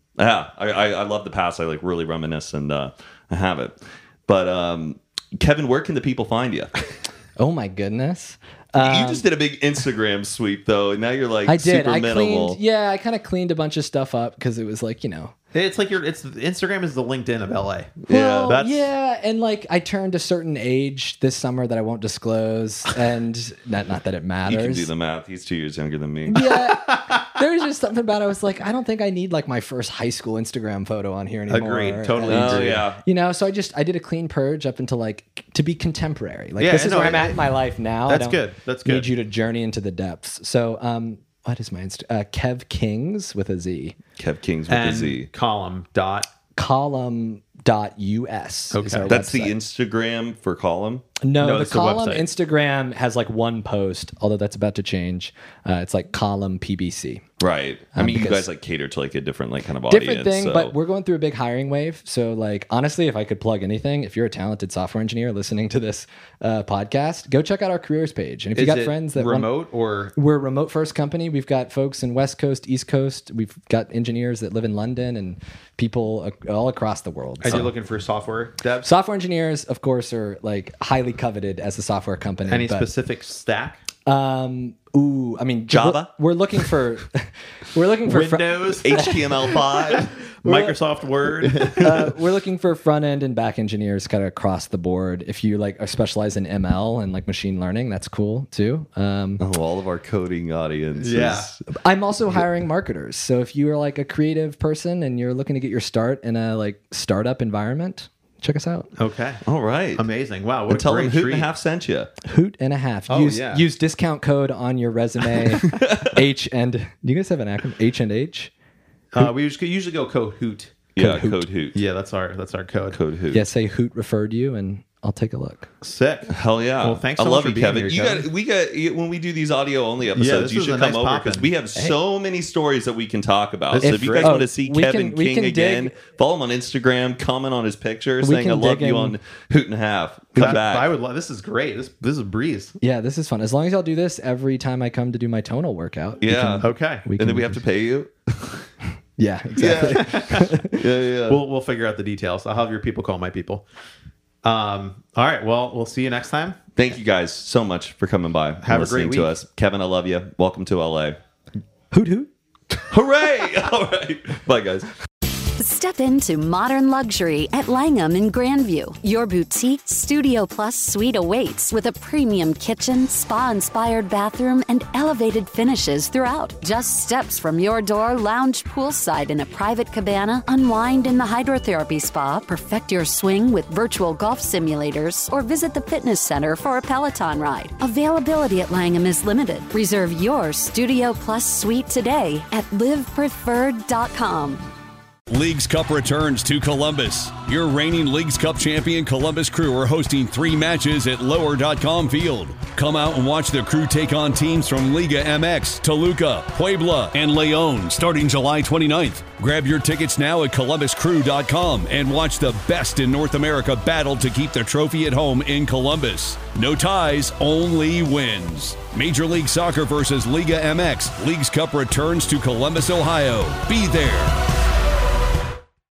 I love the past. I like really reminisce and I have it. But Kevin, where can the people find you? Oh my goodness. You just did a big Instagram sweep though, and now you're like I did. super minimal. I kind of cleaned a bunch of stuff up because it was like, you know. It's like Instagram is the LinkedIn of LA. Well, and like I turned a certain age this summer that I won't disclose, and not that it matters. You can do the math. He's 2 years younger than me. Yeah, there was just something about it. I was like, I don't think I need like my first high school Instagram photo on here anymore. Agreed. Totally And, agree. Yeah. You know, so I did a clean purge up until like to be contemporary. Like this is where I'm at in my life now. That's good. That's good. Need you to journey into the depths. So, what is my Kev Kings with a Z. Kev Kings with And a Z. column. Column.us. Okay. is our That's website. the Instagram for column. No, the it's the column website. Instagram has like one post, although that's about to change. It's like column PBC. Right. I mean, you because- guys like cater to like a different like kind of audience. Different thing, so. but we're going through a big hiring wave. So, like, honestly, if I could plug anything, if you're a talented software engineer listening to this podcast, go check out our careers page. And if you got friends that remote or we're a remote first company. We've got folks in West Coast, East Coast. We've got engineers that live in London and people all across the world. are So- you looking for software devs? software engineers, of course, are like highly coveted as a software company. Any but, specific stack? I mean, Java? We're looking for Windows, HTML5. Microsoft Word. we're looking for front end and back engineers kind of across the board. If you like are specialized in ML and like machine learning, that's cool too. All of our coding audience. Yeah. I'm also hiring marketers. So if you are like a creative person and you're looking to get your start in a like startup environment, check us out. Okay. All right. Amazing. Wow. What And a tell great them Hoot treat. and a Half sent you. Hoot and a half. Oh, yeah. Use discount code on your resume. H and do you guys have an acronym? H and H. We usually go code Hoot. Yeah, Code Hoot. Yeah, that's our code. Code Hoot. Yeah, say Hoot referred you, and I'll take a look. Sick. Hell yeah. Well, thanks I so love much you, for being Kevin. here, Kevin. We got when we do these audio only episodes, this you was should a come nice over pop-in. because we have so many stories that we can talk about. So It's if you great. guys want to see we Kevin can- we King can again, dig- follow him on Instagram, comment on his picture We saying I can love dig you in- on Hoot and a Half. Come back. I would love. This is great. This is a breeze. Yeah, this is fun. As long as y'all do this every time I come to do my tonal workout. Yeah. Okay. And then we have to pay you. Yeah, exactly. Yeah. We'll figure out the details. I'll have your people call my people. All right. Well, we'll see you next time. Thank you guys so much for coming by. Have a listening great to week. us. Kevin, I love you. Welcome to LA. Hoot hoot. Hooray! All right. Bye, guys. Step into modern luxury at Langham in Grandview. Your boutique Studio Plus suite awaits with a premium kitchen, spa-inspired bathroom, and elevated finishes throughout. Just steps from your door, lounge poolside in a private cabana, unwind in the hydrotherapy spa, perfect your swing with virtual golf simulators, or visit the fitness center for a Peloton ride. Availability at Langham is limited. Reserve your Studio Plus suite today at livepreferred.com. Leagues Cup returns to Columbus. Your reigning Leagues Cup champion Columbus Crew are hosting 3 matches at lower.com field. Come out and watch the Crew take on teams from Liga MX, Toluca, Puebla, and Leon starting July 29th. Grab your tickets now at columbuscrew.com and watch the best in North America battle to keep the trophy at home in Columbus. No ties, only wins. Major League Soccer versus Liga MX. Leagues Cup returns to Columbus, Ohio. Be there.